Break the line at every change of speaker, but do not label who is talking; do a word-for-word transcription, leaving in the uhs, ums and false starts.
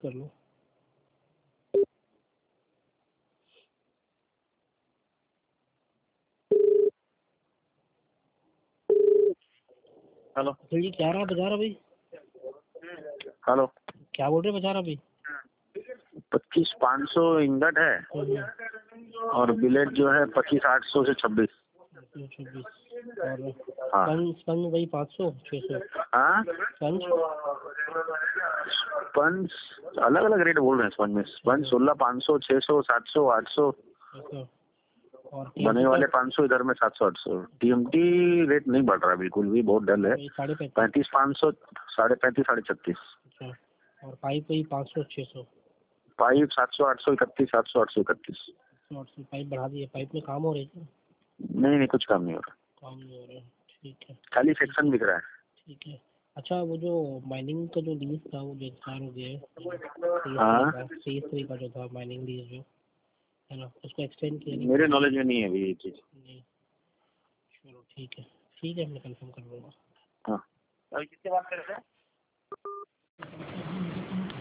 कर लो।
हेलो
तो ये क्या रहा बजा रहा भाई?
हेलो
क्या बोल रहे बजा रहा भाई?
पच्चीस पाँच सौ इंगट है और बिलेट जो है पच्चीस आठ सौ से छब्बीस।
छब्बीस और
हाँ
स्पंज स्पंज वही पाँच सौ छः सौ।
हाँ
स्पंज
स्पंज अलग अलग रेट बोल रहे हैं। स्पंज में स्पंज सोलह पाँच सौ छः सौ सात सौ आठ सौ
अच्छा। और
बने वाले पाँच सौ इधर में सात सौ आठ सौ। टीएमटी रेट नहीं बढ़ रहा बिल्कुल भी, बहुत डल है।
साढ़े पैंतीस
पैंतीस पाँच सौ साढ़े पैंतीस साढ़े छत्तीस।
अच्छा। और पाइप वही पाँच सौ छः सौ।
पाइप सात सौ आठ सौ इकतीस सात सौ आठ सौ इकतीस।
आठ सौ पाइप बढ़ा दिए। पाइप में काम हो रही है?
नहीं नहीं कुछ काम नहीं हो रहा,
काम नहीं हो रहा है। ठीक है
खाली सेक्शन बिक रहा है।
ठीक है। अच्छा वो जो माइनिंग का जो लीज था वो जो एक्सपायर हो गया है
हाँ
तेईस तारीख का जो था माइनिंग लीज जो है ना, उसको एक्सटेंड किया नहीं?
मेरे नॉलेज में नहीं है अभी ये चीज।
नहीं। चलो ठीक है ठीक है, मैं कंफर्म कर लूँगा।
हाँ। अभी किससे बात कर रहे थे?